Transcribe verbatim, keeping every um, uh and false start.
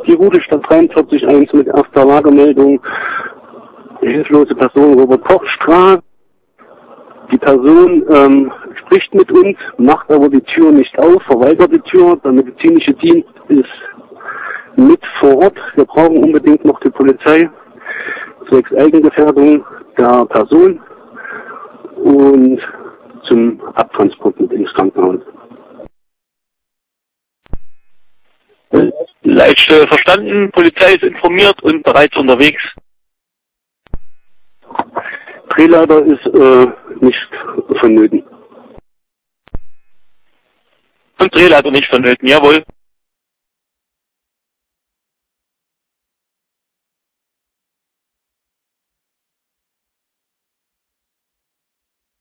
Die Route-Stadt dreiundvierzig eins mit erster Lagemeldung. Hilflose Person Robert Koch-Straße. Die Person ähm, spricht mit uns, macht aber die Tür nicht auf, verweigert die Tür. Der medizinische Dienst ist mit vor Ort. Wir brauchen unbedingt noch die Polizei zwecks Eigengefährdung der Person und zum Abtransport mit ins Krankenhaus. Leitstelle verstanden, Polizei ist informiert und bereits unterwegs. Drehleiter ist äh, nicht vonnöten. Und Drehleiter nicht vonnöten, jawohl.